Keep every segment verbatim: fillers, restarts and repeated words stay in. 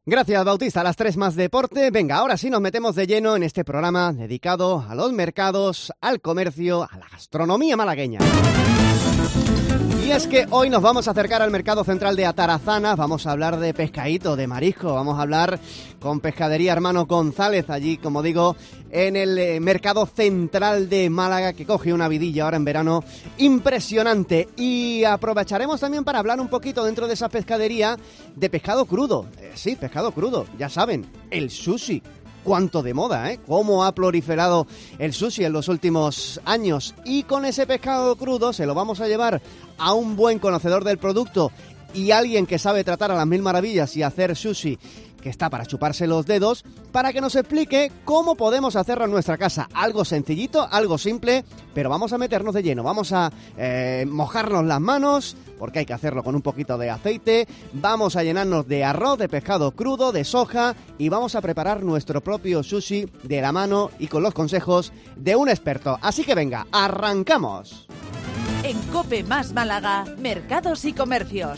Gracias, Bautista. A las tres más deporte. Venga, ahora sí nos metemos de lleno en este programa dedicado a los mercados, al comercio, a la gastronomía malagueña. Y es que hoy nos vamos a acercar al mercado central de Atarazanas, vamos a hablar de pescadito, de marisco, vamos a hablar con Pescadería Hermano González, allí, como digo, en el mercado central de Málaga, que coge una vidilla ahora en verano impresionante. Y aprovecharemos también para hablar un poquito dentro de esa pescadería de pescado crudo. Eh, sí, pescado crudo, ya saben, el sushi. Cuánto de moda, ¿eh? Cómo ha proliferado el sushi en los últimos años. Y con ese pescado crudo se lo vamos a llevar a un buen conocedor del producto y alguien que sabe tratar a las mil maravillas y hacer sushi, que está para chuparse los dedos, para que nos explique cómo podemos hacerlo en nuestra casa. Algo sencillito, algo simple, pero vamos a meternos de lleno, vamos a eh, mojarnos las manos, porque hay que hacerlo con un poquito de aceite, vamos a llenarnos de arroz, de pescado crudo, de soja, y vamos a preparar nuestro propio sushi de la mano y con los consejos de un experto. Así que venga, ¡arrancamos! En COPE más Málaga, mercados y comercios.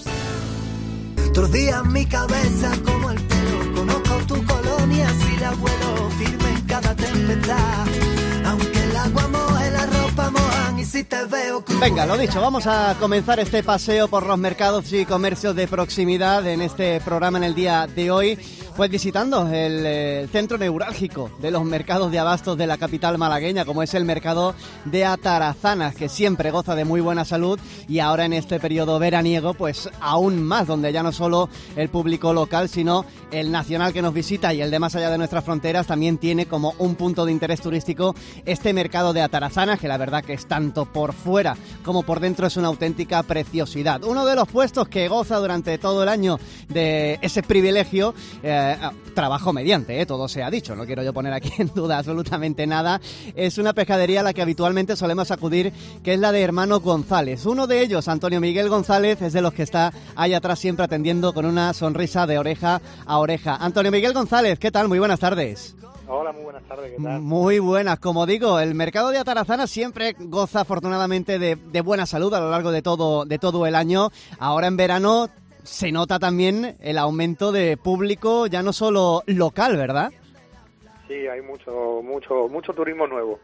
Tordía mi cabeza como el pelo, conozco tu colonia, si la vuelo firme en cada tempestad, aunque el agua moje la ropa mojan y si te veo... Venga, lo dicho, vamos a comenzar este paseo por los mercados y comercios de proximidad en este programa en el día de hoy, pues visitando el, el centro neurálgico de los mercados de abastos de la capital malagueña, como es el mercado de Atarazanas, que siempre goza de muy buena salud y ahora en este periodo veraniego, pues aún más, donde ya no solo el público local, sino el nacional que nos visita y el de más allá de nuestras fronteras también tiene como un punto de interés turístico este mercado de Atarazanas, que la verdad que es tanto por fuera como por dentro es una auténtica preciosidad. Uno de los puestos que goza durante todo el año de ese privilegio, eh, trabajo mediante, eh, todo se ha dicho, no quiero yo poner aquí en duda absolutamente nada, es una pescadería a la que habitualmente solemos acudir, que es la de Hermano González. Uno de ellos, Antonio Miguel González, es de los que está ahí atrás siempre atendiendo con una sonrisa de oreja a oreja. Antonio Miguel González, ¿qué tal? Muy buenas tardes. Hola, muy buenas tardes, ¿qué tal? Muy buenas, como digo, el mercado de Atarazanas siempre goza afortunadamente de, de buena salud a lo largo de todo, de todo el año. Ahora en verano se nota también el aumento de público, ya no solo local, ¿verdad? Sí, hay mucho, mucho, mucho turismo nuevo.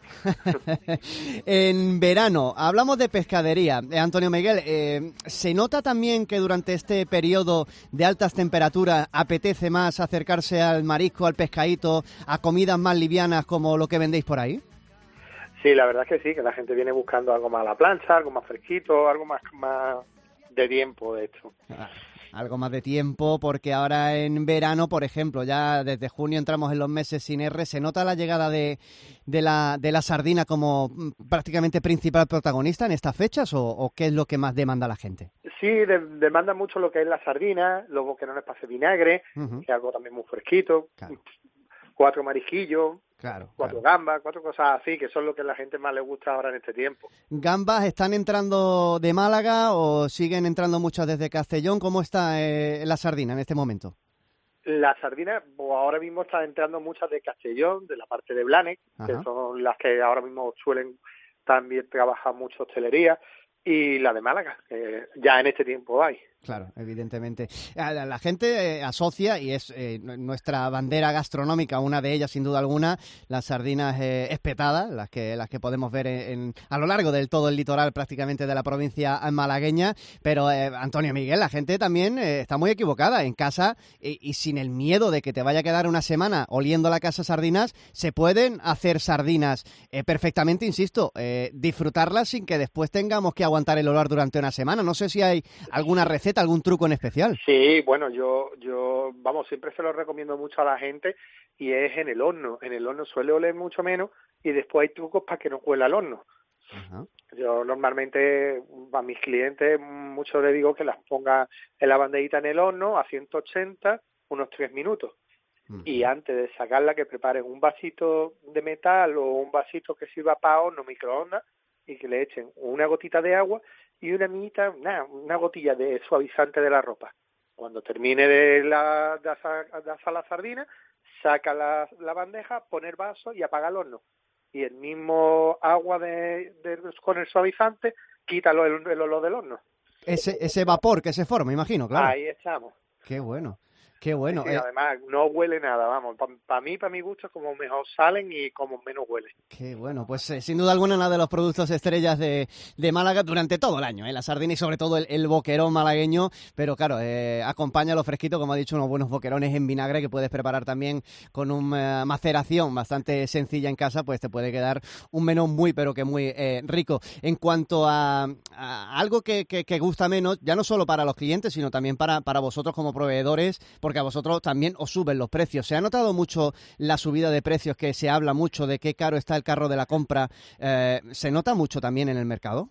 En verano, hablamos de pescadería. Eh, Antonio Miguel, eh, ¿se nota también que durante este periodo de altas temperaturas apetece más acercarse al marisco, al pescadito, a comidas más livianas como lo que vendéis por ahí? Sí, la verdad es que sí, que la gente viene buscando algo más a la plancha, algo más fresquito, algo más, más de tiempo, de hecho. Ah. Algo más de tiempo, porque ahora en verano, por ejemplo, ya desde junio entramos en los meses sin R, ¿se nota la llegada de, de, la, de la sardina como prácticamente principal protagonista en estas fechas o, o qué es lo que más demanda la gente? Sí, de, demanda mucho lo que es la sardina, luego que no les pase vinagre, uh-huh. que es algo también muy fresquito, claro. Cuatro marisquillos, claro, cuatro claro. gambas, cuatro cosas así, que son lo que a la gente más le gusta ahora en este tiempo. ¿Gambas están entrando de Málaga o siguen entrando muchas desde Castellón? ¿Cómo está eh, la sardina en este momento? La sardina, pues ahora mismo están entrando muchas de Castellón, de la parte de Blanes, que son las que ahora mismo suelen también trabajar mucho hostelería, y la de Málaga, que ya en este tiempo hay. Claro, evidentemente. La, la gente eh, asocia, y es eh, nuestra bandera gastronómica, una de ellas sin duda alguna, las sardinas eh, espetadas, las que las que podemos ver en, en, a lo largo del todo el litoral prácticamente de la provincia malagueña. Pero, eh, Antonio Miguel, la gente también eh, está muy equivocada. En casa, y, y sin el miedo de que te vaya a quedar una semana oliendo la casa sardinas, se pueden hacer sardinas eh, perfectamente, insisto, eh, disfrutarlas sin que después tengamos que aguantar el olor durante una semana. No sé si hay alguna receta, algún truco en especial. Sí, bueno, yo, yo, vamos, siempre se lo recomiendo mucho a la gente y es en el horno. En el horno suele oler mucho menos y después hay trucos para que no huela al horno. Uh-huh. Yo normalmente a mis clientes mucho les digo que las ponga en la bandejita en el horno a ciento ochenta unos tres minutos. Uh-huh. Y antes de sacarla que preparen un vasito de metal o un vasito que sirva para horno microondas y que le echen una gotita de agua y una minita, nada, una gotilla de suavizante de la ropa. Cuando termine de, la, de, asar, de asar la sardina, saca la, la bandeja, pone el vaso y apaga el horno. Y el mismo agua de, de con el suavizante quita el, el olor del horno. Ese, ese vapor que se forma, imagino, claro. Ahí estamos. Qué bueno. Qué bueno. Sí, eh. Además, no huele nada, vamos. Para pa mí, para mi gusto, es como mejor salen y como menos huele. Qué bueno. Pues eh, sin duda alguna, uno de los productos estrellas de, de Málaga durante todo el año, ¿eh? La sardina y sobre todo el, el boquerón malagueño. Pero claro, eh, acompaña lo fresquito, como ha dicho, unos buenos boquerones en vinagre que puedes preparar también con una uh, maceración bastante sencilla en casa, pues te puede quedar un menú muy, pero que muy eh, rico. En cuanto a, a algo que, que, que gusta menos, ya no solo para los clientes, sino también para, para vosotros como proveedores, porque a vosotros también os suben los precios. ¿Se ha notado mucho la subida de precios, que se habla mucho de qué caro está el carro de la compra? Eh, ¿Se nota mucho también en el mercado?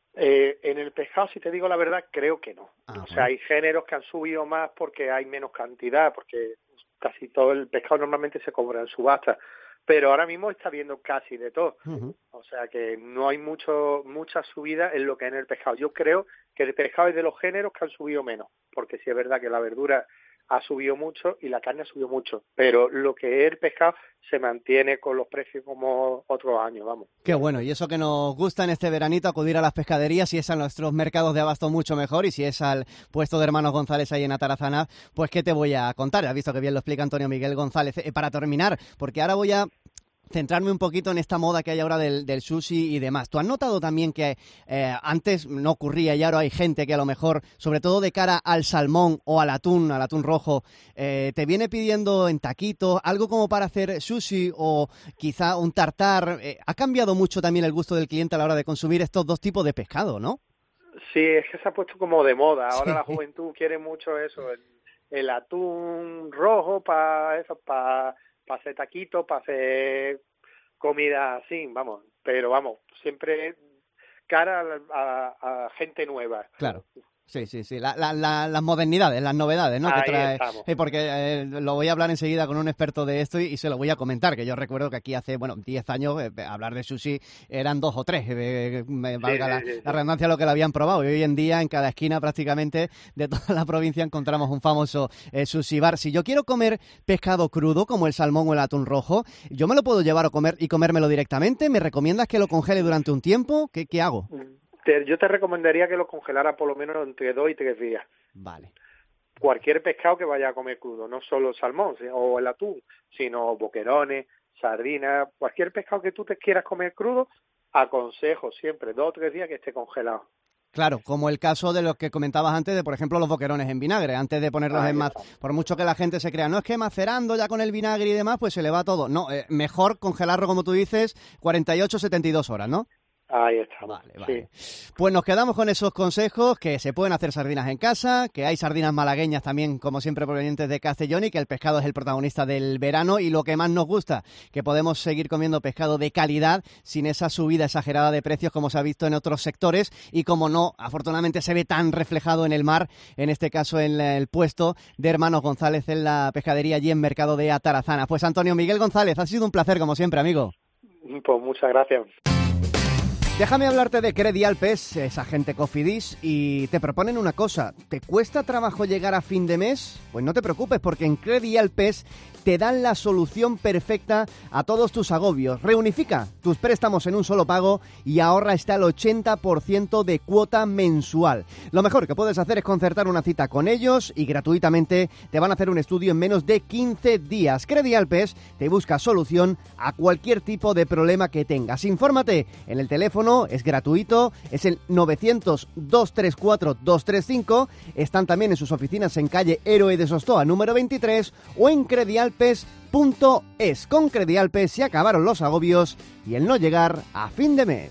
Eh, en el pescado, si te digo la verdad, creo que no. Ah, o sea, hay géneros que han subido más porque hay menos cantidad, porque casi todo el pescado normalmente se compra en subasta. Pero ahora mismo está viendo casi de todo. Uh-huh. O sea que no hay mucho mucha subida en lo que es en el pescado. Yo creo que el pescado es de los géneros que han subido menos, porque sí es verdad que la verdura ha subido mucho y la carne ha subido mucho, pero lo que es el pescado se mantiene con los precios como otros años, vamos. Qué bueno, y eso que nos gusta en este veranito, acudir a las pescaderías, si es a nuestros mercados de abasto mucho mejor, y si es al puesto de Hermanos González ahí en Atarazana, pues qué te voy a contar. Has visto que bien lo explica Antonio Miguel González. Eh, para terminar, porque ahora voy a centrarme un poquito en esta moda que hay ahora del, del sushi y demás. ¿Tú has notado también que eh, antes no ocurría y ahora hay gente que a lo mejor, sobre todo de cara al salmón o al atún, al atún rojo, eh, te viene pidiendo en taquitos algo como para hacer sushi o quizá un tartar? Eh, ha cambiado mucho también el gusto del cliente a la hora de consumir estos dos tipos de pescado, ¿no? Sí, es que se ha puesto como de moda. Ahora sí. La juventud quiere mucho eso, el, el atún rojo para eso, para para hacer taquitos, para hacer comida así, vamos, pero vamos, siempre cara a, a, a gente nueva. Claro. Sí, sí, sí, la, la, la, las modernidades, las novedades, ¿no? Ahí que trae, estamos. Eh, porque eh, lo voy a hablar enseguida con un experto de esto y, y se lo voy a comentar, que yo recuerdo que aquí hace, bueno, diez años eh, hablar de sushi eran dos o tres, eh, me valga sí, la, sí, sí. la redundancia lo que lo habían probado, y hoy en día en cada esquina prácticamente de toda la provincia encontramos un famoso eh, sushi bar. Si yo quiero comer pescado crudo, como el salmón o el atún rojo, ¿yo me lo puedo llevar a comer y comérmelo directamente? ¿Me recomiendas que lo congele durante un tiempo? ¿Qué, qué hago? Te, yo te recomendaría que lo congelara por lo menos entre dos y tres días. Vale. Cualquier pescado que vaya a comer crudo, no solo el salmón o el atún, sino boquerones, sardinas, cualquier pescado que tú te quieras comer crudo, aconsejo siempre dos o tres días que esté congelado. Claro, como el caso de los que comentabas antes de, por ejemplo, los boquerones en vinagre, antes de ponerlos ah, en mac... Por mucho que la gente se crea, no es que macerando ya con el vinagre y demás, pues se le va todo. No, eh, mejor congelarlo, como tú dices, cuarenta y ocho a setenta y dos horas, ¿no? Ahí está. Vale, vale. Sí. Pues nos quedamos con esos consejos, que se pueden hacer sardinas en casa, que hay sardinas malagueñas también, como siempre, provenientes de Castellón, y que el pescado es el protagonista del verano y lo que más nos gusta, que podemos seguir comiendo pescado de calidad sin esa subida exagerada de precios como se ha visto en otros sectores y como no, afortunadamente se ve tan reflejado en el mar, en este caso en el puesto de Hermanos González en la pescadería allí en Mercado de Atarazana. Pues Antonio Miguel González, ha sido un placer como siempre, amigo. Pues muchas gracias. Déjame hablarte de Credialpes, es agente Cofidis, y te proponen una cosa. ¿Te cuesta trabajo llegar a fin de mes? Pues no te preocupes, porque en Credialpes te dan la solución perfecta a todos tus agobios. Reunifica tus préstamos en un solo pago y ahorra hasta el ochenta por ciento de cuota mensual. Lo mejor que puedes hacer es concertar una cita con ellos y gratuitamente te van a hacer un estudio en menos de quince días. Credialpes te busca solución a cualquier tipo de problema que tengas. Infórmate en el teléfono. Es gratuito, es el novecientos, dos tres cuatro, dos tres cinco. Están también en sus oficinas en calle Héroe de Sostoa, número veintitrés, o en credialpes punto es. Con Credialpes se acabaron los agobios y el no llegar a fin de mes.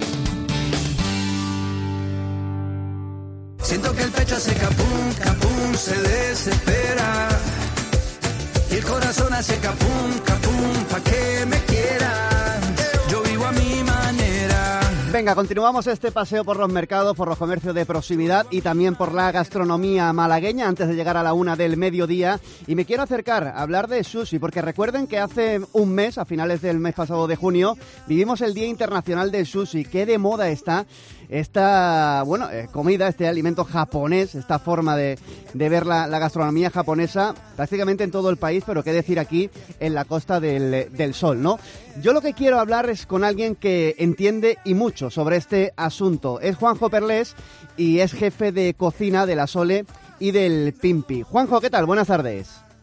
Siento que el pecho hace capum, capum, se desespera. Y el corazón hace capum, capum, pa' que me quieran. Yo vivo a mi manera. Venga, continuamos este paseo por los mercados, por los comercios de proximidad y también por la gastronomía malagueña antes de llegar a la una del mediodía. Y me quiero acercar a hablar de sushi, porque recuerden que hace un mes, a finales del mes pasado de junio, vivimos el Día Internacional del Sushi. Qué de moda está esta, bueno, eh, comida, este alimento japonés, esta forma de, de ver la, la gastronomía japonesa prácticamente en todo el país, pero qué decir aquí en la Costa del, del Sol, ¿no? Yo lo que quiero hablar es con alguien que entiende y mucho sobre este asunto. Es Juanjo Perlés y es jefe de cocina de la Sole y del Pimpi. Juanjo, ¿qué tal? Buenas tardes.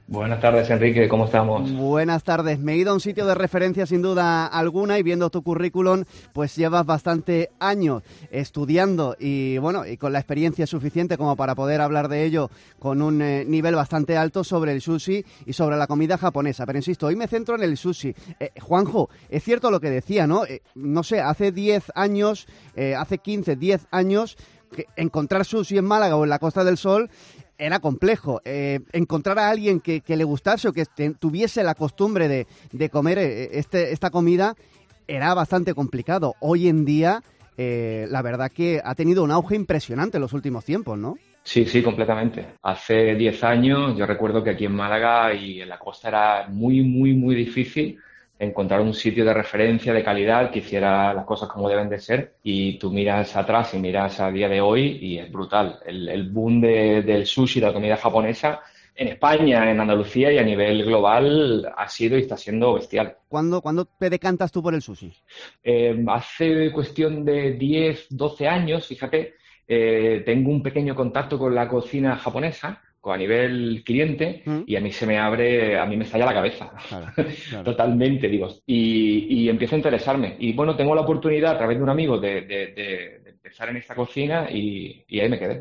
Buenas tardes, Enrique, ¿cómo estamos? Buenas tardes. Me he ido a un sitio de referencia sin duda alguna y viendo tu currículum, pues llevas bastante años estudiando y bueno, y con la experiencia suficiente como para poder hablar de ello con un eh, nivel bastante alto sobre el sushi y sobre la comida japonesa. Pero insisto, hoy me centro en el sushi. Eh, Juanjo, es cierto lo que decía, ¿no? Eh, no sé, hace diez años, eh, hace quince, diez años, que encontrar sushi en Málaga o en la Costa del Sol era complejo. Eh, encontrar a alguien que, que le gustase o que te, tuviese la costumbre de, de comer este, esta comida era bastante complicado. Hoy en día, eh, la verdad que ha tenido un auge impresionante en los últimos tiempos, ¿no? Sí, sí, completamente. Hace diez años yo recuerdo que aquí en Málaga y en la costa era muy, muy, muy difícil encontrar un sitio de referencia, de calidad, que hiciera las cosas como deben de ser. Y tú miras atrás y miras a día de hoy y es brutal. El, el boom de, del sushi, de la comida japonesa, en España, en Andalucía y a nivel global ha sido y está siendo bestial. ¿Cuándo, ¿cuándo te decantas tú por el sushi? Eh, hace cuestión de diez, doce años, fíjate, eh, tengo un pequeño contacto con la cocina japonesa, a nivel cliente, ¿Mm? Y a mí se me abre, a mí me estalla la cabeza, claro, claro. Totalmente, digo, y, y empiezo a interesarme. Y bueno, tengo la oportunidad a través de un amigo de, de, de, de empezar en esta cocina y, y ahí me quedé.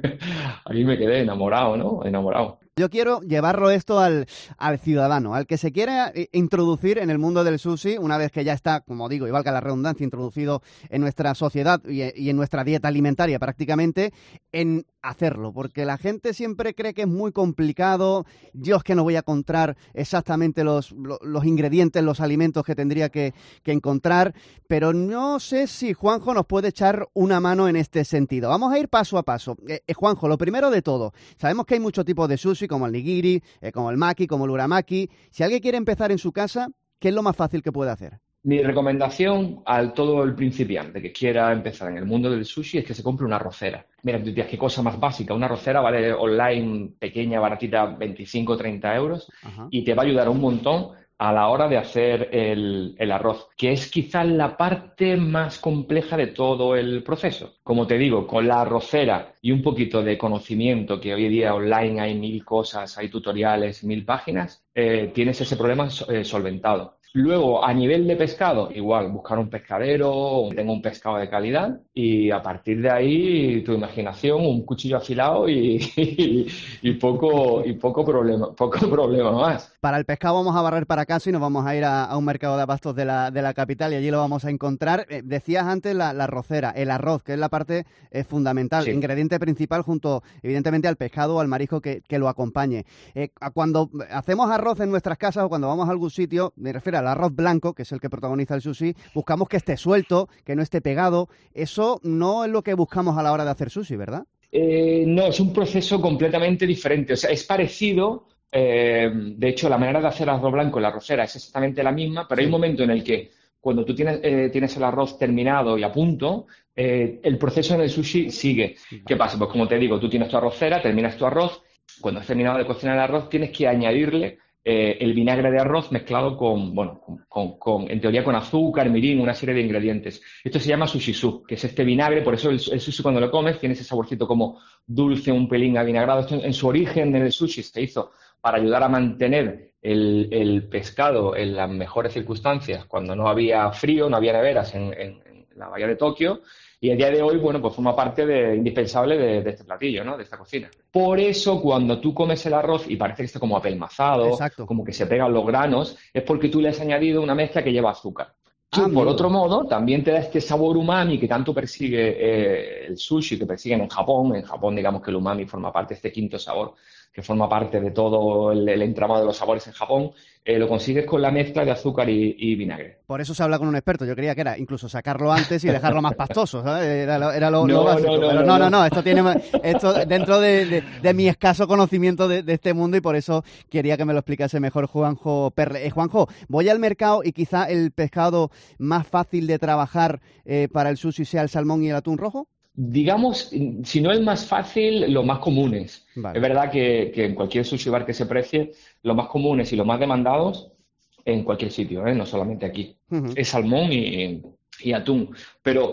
Ahí me quedé enamorado, ¿no? Enamorado. Yo quiero llevarlo esto al, al ciudadano, al que se quiera introducir en el mundo del sushi, una vez que ya está, como digo, y valga la redundancia, introducido en nuestra sociedad y, y en nuestra dieta alimentaria prácticamente, en hacerlo, porque la gente siempre cree que es muy complicado. Yo es que no voy a encontrar exactamente los, los, los ingredientes, los alimentos que tendría que, que encontrar, pero no sé si Juanjo nos puede echar una mano en este sentido. Vamos a ir paso a paso. Eh, eh, Juanjo, lo primero de todo, sabemos que hay muchos tipos de sushi, como el nigiri, eh, como el maki, como el uramaki. Si alguien quiere empezar en su casa, ¿qué es lo más fácil que puede hacer? Mi recomendación al todo el principiante que quiera empezar en el mundo del sushi es que se compre una arrocera. Mira, tú dices, qué cosa más básica. Una arrocera vale online, pequeña, baratita, veinticinco o treinta euros. Ajá. Y te va a ayudar un montón a la hora de hacer el, el arroz, que es quizás la parte más compleja de todo el proceso. Como te digo, con la arrocera y un poquito de conocimiento, que hoy en día online hay mil cosas, hay tutoriales, mil páginas, eh, tienes ese problema eh, solventado. Luego, a nivel de pescado, igual, buscar un pescadero, que tenga un pescado de calidad y a partir de ahí, tu imaginación, un cuchillo afilado y, y, y, poco, y poco, problema, poco problema más. Para el pescado vamos a barrer para casa y nos vamos a ir a, a un mercado de abastos de la, de la capital y allí lo vamos a encontrar. Eh, decías antes la, la arrocera, el arroz, que es la parte eh, fundamental, sí. Ingrediente principal junto, evidentemente, al pescado o al marisco que, que lo acompañe. Eh, cuando hacemos arroz en nuestras casas o cuando vamos a algún sitio, me refiero a el arroz blanco, que es el que protagoniza el sushi, buscamos que esté suelto, que no esté pegado. Eso no es lo que buscamos a la hora de hacer sushi, ¿verdad? Eh, no, es un proceso completamente diferente. O sea, es parecido. Eh, de hecho, la manera de hacer arroz blanco en la arrocera es exactamente la misma, pero sí. Hay un momento en el que cuando tú tienes, eh, tienes el arroz terminado y a punto, eh, el proceso en el sushi sigue. Sí. ¿Qué pasa? Pues como te digo, tú tienes tu arrocera, terminas tu arroz. Cuando has terminado de cocinar el arroz, tienes que añadirle Eh, el vinagre de arroz mezclado con, bueno, con, con, con, en teoría con azúcar, mirin, una serie de ingredientes. Esto se llama sushisu, que es este vinagre, por eso el, el sushi cuando lo comes tiene ese saborcito como dulce, un pelín avinagrado. Esto en, en su origen en el sushi se hizo para ayudar a mantener el, el pescado en las mejores circunstancias, cuando no había frío, no había neveras en, en, en la bahía de Tokio. Y a día de hoy, bueno, pues forma parte de, indispensable de, de este platillo, ¿no? De esta cocina. Por eso, cuando tú comes el arroz y parece que está como apelmazado, Exacto. como que se pegan los granos, es porque tú le has añadido una mezcla que lleva azúcar. Tú, ah, por otro modo, también te da este sabor umami que tanto persigue eh, el sushi, que persiguen en Japón. En Japón, digamos que el umami forma parte de este quinto sabor, que forma parte de todo el, el entramado de los sabores en Japón. Eh, lo consigues con la mezcla de azúcar y, y vinagre. Por eso se habla con un experto. Yo creía que era incluso sacarlo antes y dejarlo más pastoso, ¿sabes? Era lo, era lo, no, lo básico. No, no, Pero no, no, no, no, no. Esto tiene esto dentro de, de, de mi escaso conocimiento de, de este mundo y por eso quería que me lo explicase mejor Juanjo Perle. Eh, Juanjo, voy al mercado y quizá el pescado más fácil de trabajar eh, para el sushi sea el salmón y el atún rojo. Digamos, si no el más fácil, los más comunes. Vale. Es verdad que, que en cualquier sushi bar que se precie, los más comunes y los más demandados en cualquier sitio, ¿eh? No solamente aquí, uh-huh. es salmón y, y atún. Pero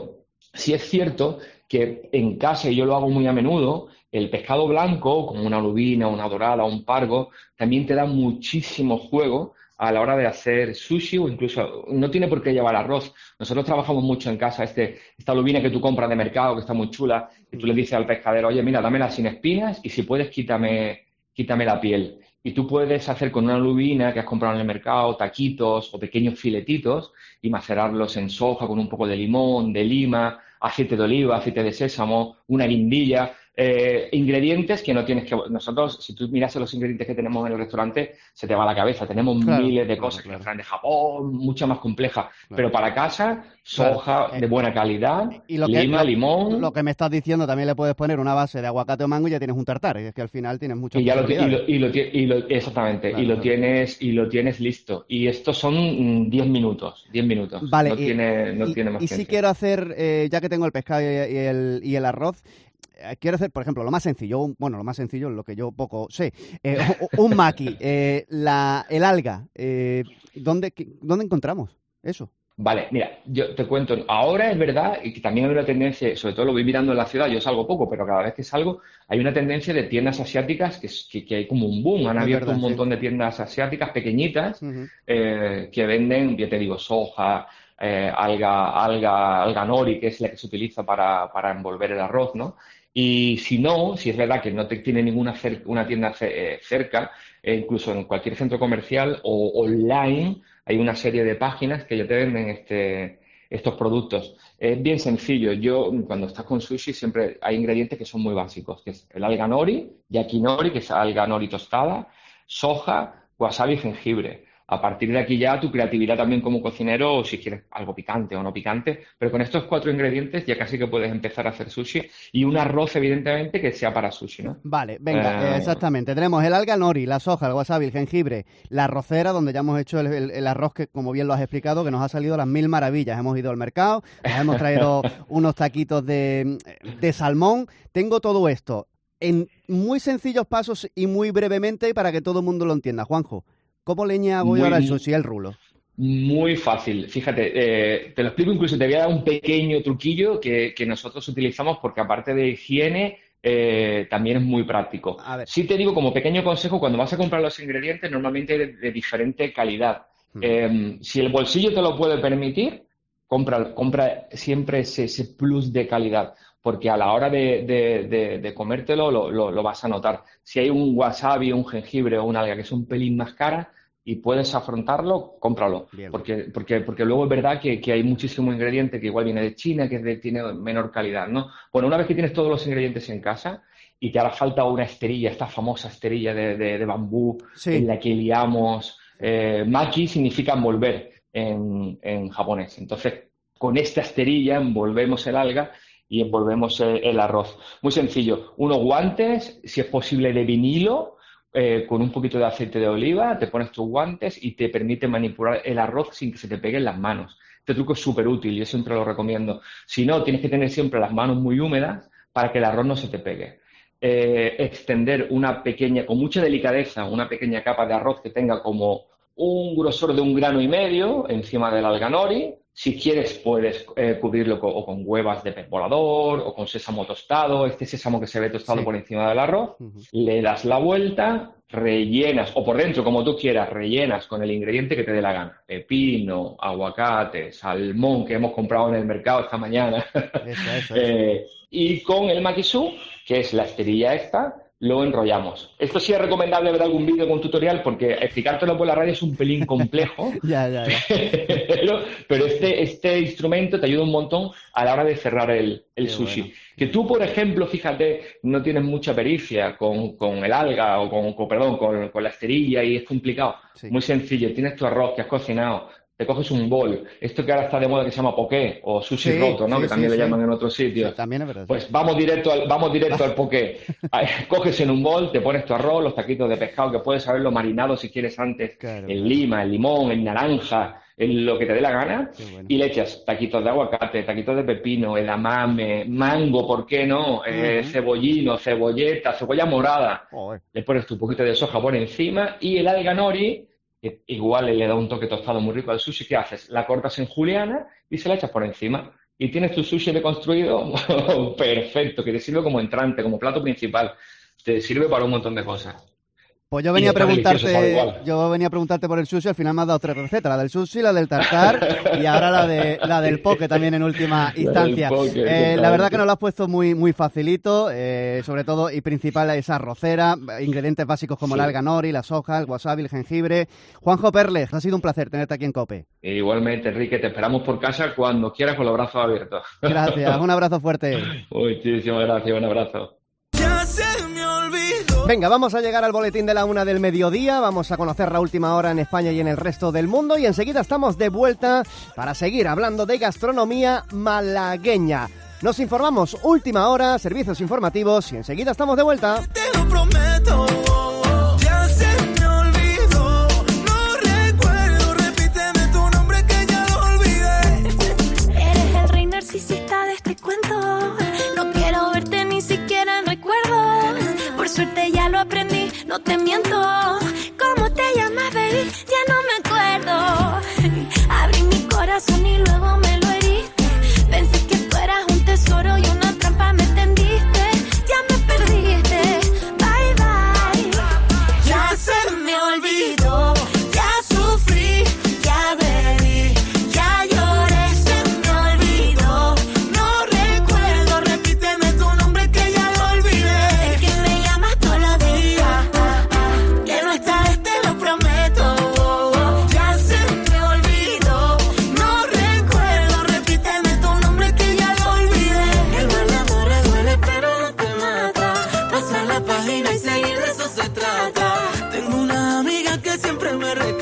sí es cierto que en casa, y yo lo hago muy a menudo, el pescado blanco, como una lubina, una dorada, un pargo, también te da muchísimo juego a la hora de hacer sushi o incluso no tiene por qué llevar arroz. Nosotros trabajamos mucho en casa, este, esta lubina que tú compras de mercado, que está muy chula, y tú le dices al pescadero, oye, mira, dámela sin espinas y si puedes quítame, quítame la piel. Y tú puedes hacer con una lubina que has comprado en el mercado taquitos o pequeños filetitos y macerarlos en soja con un poco de limón, de lima, aceite de oliva, aceite de sésamo, una guindilla, eh, ingredientes que no tienes que... Nosotros, si tú miras los ingredientes que tenemos en el restaurante, se te va a la cabeza. Tenemos claro, miles de claro, cosas claro. que nos traen de Japón, mucha más compleja. Claro. Pero para casa, soja Claro. de buena calidad, Y lo que, lima, lo, limón... lo que me estás diciendo, también le puedes poner una base de aguacate o mango y ya tienes un tartar. Y es que al final tienes muchas Y ya lo, ti- y posibilidades. lo, y lo, ti- y lo- exactamente, Claro, y lo claro. tienes, y lo tienes listo. Y estos son mm, diez minutos, diez minutos. Vale, no y, tiene, no y- tiene más y si ciencia. quiero hacer, eh, ya que tengo el pescado y, y el, y el arroz, eh, quiero hacer, por ejemplo, lo más sencillo, un- bueno, lo más sencillo, lo que yo poco sé, eh, u- un maqui, eh, la, el alga, eh, ¿dónde, qué- ¿dónde encontramos eso? Vale, mira, yo te cuento, ahora es verdad y que también hay una tendencia, sobre todo lo voy mirando en la ciudad, yo salgo poco, pero cada vez que salgo hay una tendencia de tiendas asiáticas que, es- que, que hay como un boom, han Es abierto verdad, un sí. montón de tiendas asiáticas pequeñitas Ujú. eh, que venden, ya te digo, soja, eh, alga, alga, alga nori, que es la que se utiliza para, para envolver el arroz, ¿no? Y si no, si es verdad que no te tiene ninguna cer- una tienda ce- eh, cerca, eh, incluso en cualquier centro comercial o online, hay una serie de páginas que ya te venden este, estos productos. Es bien sencillo. Yo, cuando estás con sushi, siempre hay ingredientes que son muy básicos, que es el alga nori, yakinori, que es alga nori tostada, soja, wasabi y jengibre. A partir de aquí ya tu creatividad también como cocinero, o si quieres algo picante o no picante, pero con estos cuatro ingredientes ya casi que puedes empezar a hacer sushi y un arroz, evidentemente, que sea para sushi, ¿no? Vale, venga, Eh, eh, exactamente. Tenemos el alga nori, la soja, el wasabi, el jengibre, la arrocera, donde ya hemos hecho el, el- el arroz que, como bien lo has explicado, que nos ha salido a las mil maravillas. Hemos ido al mercado, nos hemos traído unos taquitos de, de salmón. Tengo todo esto en muy sencillos pasos y muy brevemente para que todo el mundo lo entienda. Juanjo, ¿cómo leña hago yo Muy, ahora el muy, sushi, el rulo? muy fácil. Fíjate, eh, te lo explico, incluso te voy a dar un pequeño truquillo que, que nosotros utilizamos porque aparte de higiene, eh, también es muy práctico. A ver. Sí te digo como pequeño consejo, cuando vas a comprar los ingredientes, normalmente de, de diferente calidad. Hmm. Eh, si el bolsillo te lo puede permitir, compra, compra siempre ese, ese plus de calidad, porque a la hora de, de, de, de comértelo lo, lo, lo vas a notar. Si hay un wasabi, un jengibre o una alga que es un pelín más cara y puedes afrontarlo, cómpralo. Bien. Porque, porque, porque luego es verdad que, que hay muchísimo ingrediente que igual viene de China, que es de, tiene menor calidad, ¿no? Bueno, una vez que tienes todos los ingredientes en casa y te hará falta una esterilla, esta famosa esterilla de, de, de bambú Sí. en la que liamos, eh, maki significa envolver en, en japonés. Entonces, con esta esterilla envolvemos el alga y envolvemos el, el arroz. Muy sencillo. Unos guantes, si es posible de vinilo, eh, con un poquito de aceite de oliva, te pones tus guantes y te permite manipular el arroz sin que se te peguen las manos. Este truco es súper útil, yo siempre lo recomiendo. Si no, tienes que tener siempre las manos muy húmedas para que el arroz no se te pegue. Eh, extender una pequeña, con mucha delicadeza, una pequeña capa de arroz que tenga como un grosor de un grano y medio encima del alga nori. Si quieres, puedes eh, cubrirlo con, o con huevas de pez volador o con sésamo tostado, este sésamo que se ve tostado Sí. por encima del arroz. Ujú. Le das la vuelta, rellenas, o por dentro, como tú quieras, rellenas con el ingrediente que te dé la gana. Pepino, aguacate, salmón que hemos comprado en el mercado esta mañana. Eso, eso, eso. Eh, y con el makisu, que es la esterilla esta, lo enrollamos. Esto sí es recomendable ver algún vídeo con tutorial porque explicártelo por la radio es un pelín complejo, Ya, ya, ya. pero, pero este, este instrumento te ayuda un montón a la hora de cerrar el, el Qué sushi. bueno. Que tú, por ejemplo, fíjate, no tienes mucha pericia con, con el alga o con, con- perdón, con, con la esterilla y es complicado. Sí. Muy sencillo, tienes tu arroz que has cocinado, te coges un bol, esto que ahora está de moda que se llama poké o sushi Sí, roto, ¿no? sí, Que también sí, le sí. llaman en otros sitios. Sí, también es verdad. Pues vamos directo al, vamos directo al poké. Ay, coges en un bol, te pones tu arroz, los taquitos de pescado, que puedes haberlo marinado si quieres antes, Claro, en claro. lima, en limón, en naranja, en lo que te dé la gana, Qué bueno. y le echas taquitos de aguacate, taquitos de pepino, edamame, mango, ¿por qué no? Eh, Ujú. cebollino, cebolleta, cebolla morada. Joder. Le pones tu poquito de soja por encima y el alga nori, que igual le da un toque tostado muy rico al sushi. ¿Qué haces? La cortas en juliana y se la echas por encima. y tienes tu sushi deconstruido, perfecto, que te sirve como entrante, como plato principal. Te sirve para un montón de cosas. Pues yo venía a preguntarte, yo venía a preguntarte por el sushi, al final me has dado tres recetas, la del sushi, la del tartar y ahora la de la del poke también en última instancia. Eh, la verdad que nos lo has puesto muy muy facilito, eh, sobre todo y principal esa arrocera, ingredientes básicos como sí. el alga nori, la soja, el wasabi, el jengibre. Juanjo Perles, ha sido un placer tenerte aquí en COPE. Igualmente, Enrique, te esperamos por casa cuando quieras con los brazos abiertos. Gracias, un abrazo fuerte. Muchísimas gracias, un abrazo. Ya se me olvidó. Venga, vamos a llegar al boletín de la una del mediodía, vamos a conocer la última hora en España y en el resto del mundo y enseguida estamos de vuelta para seguir hablando de gastronomía malagueña. Nos informamos, última hora, servicios informativos y enseguida estamos de vuelta. Te lo prometo. Ya se me olvidó. No recuerdo, repíteme tu nombre que ya lo olvidé. Eres el rey narcisista de este cuento. No quiero verte ni siquiera en recuerdos. Por suerte ya lo aprendí, no te miento. ¿Cómo te llamas, baby? Ya no me acuerdo. Abrí mi corazón y luego me lo heriste. Pensé que tú eras un tesoro y una trampa me tendiste. Ya me perdiste, bye bye. Ya se me olvidó. Ya sufrí, ya bebí, ya lloré, se me olvidó. No recuerdo, repíteme tu nombre que ya lo olvidé. Es que me llamas todos los días, que no esta vez te lo prometo. Ya se me olvidó. No recuerdo, repíteme tu nombre que ya lo olvidé. El mal amor duele pero no te mata. Pasar la página y seguir, de eso se trata. Tengo una amiga que siempre me reclama.